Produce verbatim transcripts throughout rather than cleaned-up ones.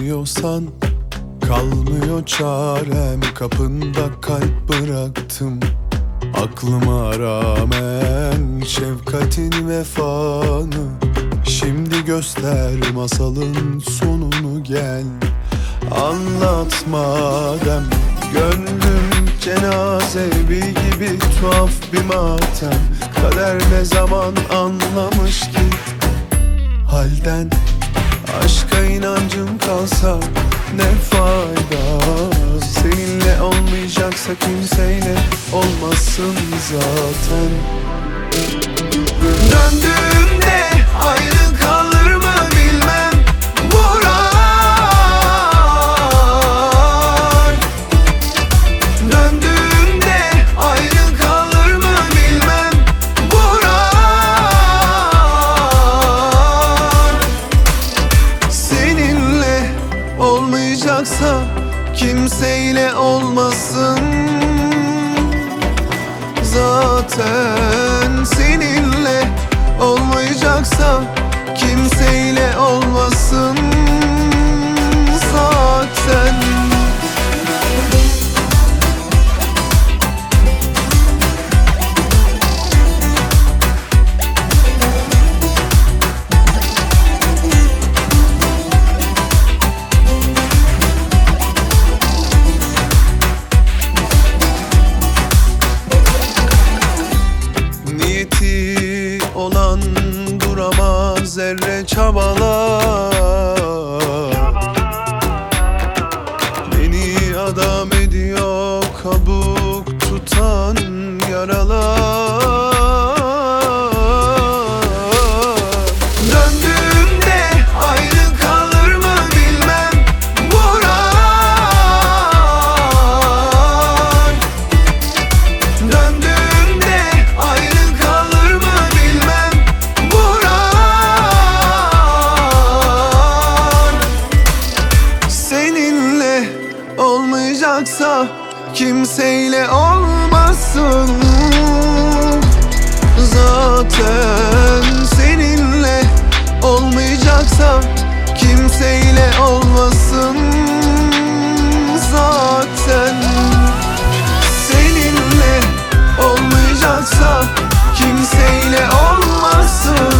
Gelmiyorsan kalmıyor çarem, kapında kalp bıraktım. Aklıma rağmen şefkatin vefanı, şimdi göster masalın sonunu gel. Anlat madem, gönlüm cenaze evi gibi tuhaf bir matem. Kader ne zaman anlamış ki halden? Aşka inancım kalsa ne fayda? Seninle olmayacaksa kimseyle olmasın zaten. Döndüğümde ayrı kalır mı bilmem vurar. Döndüğümde ayrı kalır mı bilmem vurar. Seninle olmayacaksa kimseyle olmasın zaten. Seninle olmayacaksa kimseyle olmasın zaten. Niyeti olan duramaz, zerre çabalar. Beni adam ediyor kabuk tutan yaralar. Döndüğümde ayrı kalır mı bilmem vurar. Döndüğümde ayrı kalır mı bilmem vurar. Seninle olmayacaksa kimseyle olmasın zaten. Seninle olmayacaksa kimseyle olmasın zaten. Seninle olmayacaksa kimseyle olmasın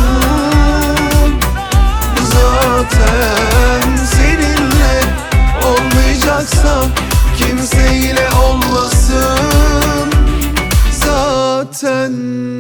zaten. Seninle olmayacaksa kimseyle olmasın zaten.